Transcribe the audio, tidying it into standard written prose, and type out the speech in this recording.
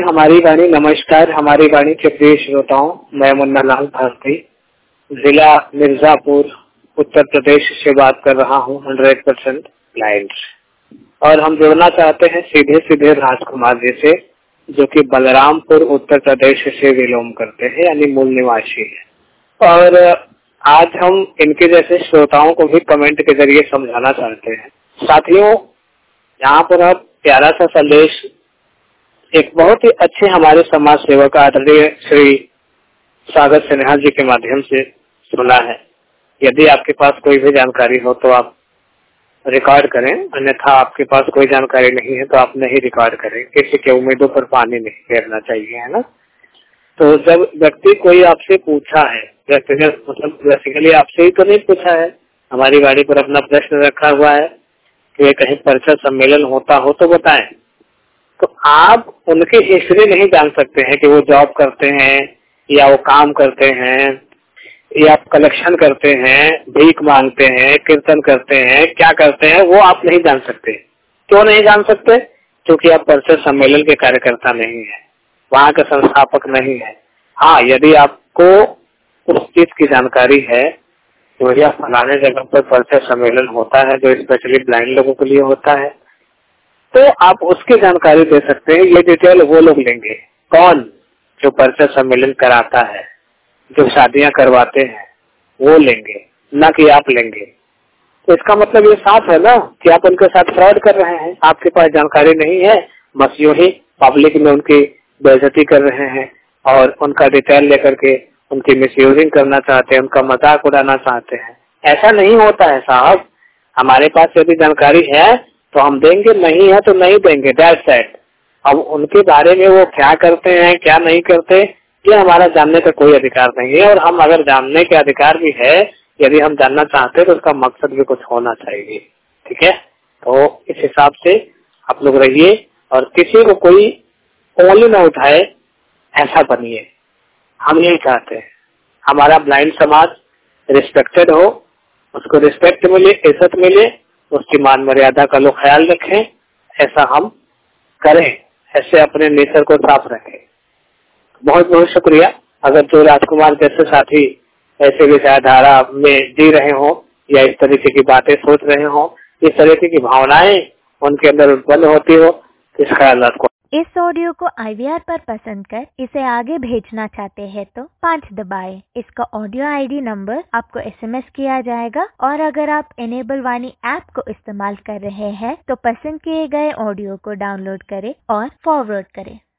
हमारी वाणी नमस्कार। हमारी वाणी के प्रिय श्रोताओं, मैं मुन्ना लाल भारती जिला मिर्जापुर उत्तर प्रदेश से बात कर रहा हूँ 100% ब्लाइंड। और हम जुड़ना चाहते हैं सीधे सीधे राजकुमार जी से, जो कि बलरामपुर उत्तर प्रदेश से बिलोंग करते हैं, यानी मूल निवासी है। और आज हम इनके जैसे श्रोताओं को भी कमेंट के जरिए समझाना चाहते हैं। साथियों, यहाँ पर आप प्यारा सा संदेश एक बहुत ही अच्छे हमारे समाज सेवक आदरणीय श्री सागर सिन्हा जी के माध्यम से सुना है। यदि आपके पास कोई भी जानकारी हो तो आप रिकॉर्ड करें, अन्यथा आपके पास कोई जानकारी नहीं है तो आप नहीं रिकॉर्ड करें। किसी के उम्मीदों पर पानी नहीं फेरना चाहिए, है ना। तो जब व्यक्ति कोई आपसे पूछा है, मतलब बेसिकली आपसे ही तो नहीं पूछा है, हमारी गाड़ी पर अपना प्रश्न रखा हुआ है कि कहीं परिचय सम्मेलन होता हो तो बताएं, तो आप उनकी हिस्ट्री नहीं जान सकते हैं कि वो जॉब करते हैं या वो काम करते हैं या कलेक्शन करते हैं, भीख मांगते हैं, कीर्तन करते हैं, क्या करते हैं, वो आप नहीं जान सकते। क्यों नहीं जान सकते? क्योंकि आप परिचय सम्मेलन के कार्यकर्ता नहीं है, वहाँ का संस्थापक नहीं है। हाँ, यदि आपको उस चीज की जानकारी है तो भैया फलाने जगह पर परिचय सम्मेलन होता है जो स्पेशली ब्लाइंड लोगों के लिए होता है, तो आप उसकी जानकारी दे सकते हैं। ये डिटेल वो लोग लेंगे, कौन? जो परिचय सम्मेलन कराता है, जो शादियां करवाते हैं, वो लेंगे, ना कि आप लेंगे। तो इसका मतलब ये साफ है ना कि आप उनके साथ फ्रॉड कर रहे हैं। आपके पास जानकारी नहीं है, बस यूं ही पब्लिक में उनकी बेइज्जती कर रहे हैं और उनका डिटेल लेकर के उनकी मिसयूजिंग करना चाहते हैं, उनका मजाक उड़ाना चाहते हैं। ऐसा नहीं होता है साहब। हमारे पास यदि जानकारी है तो हम देंगे, नहीं है तो नहीं देंगे, दैट्स इट। अब उनके बारे में वो क्या करते हैं क्या नहीं करते, ये हमारा जानने का कोई अधिकार नहीं है। और हम अगर जानने के अधिकार भी है, यदि हम जानना चाहते हैं तो उसका मकसद भी कुछ होना चाहिए, ठीक है। तो इस हिसाब से आप लोग रहिए और किसी को कोई उंगली न उठाए, ऐसा बनिए। हम यही चाहते हैं हमारा ब्लाइंड समाज रिस्पेक्टेड हो, उसको रिस्पेक्ट मिले, इज्जत मिले, उसकी मान मर्यादा का लोग ख्याल रखें, ऐसा हम करें, ऐसे अपने नेचर को साफ रखें। बहुत बहुत शुक्रिया। अगर जो राजकुमार जैसे साथी ऐसे विचारधारा में जी रहे हो या इस तरीके की बातें सोच रहे हो, इस तरीके की भावनाएं उनके अंदर उत्पन्न होती हो, तो इस ख्याल को इस ऑडियो को IVR पर पसंद कर इसे आगे भेजना चाहते हैं तो 5 दबाएं। इसका ऑडियो ID नंबर आपको SMS किया जाएगा। और अगर आप इनेबल वाणी ऐप को इस्तेमाल कर रहे हैं तो पसंद किए गए ऑडियो को डाउनलोड करें और फॉरवर्ड करें।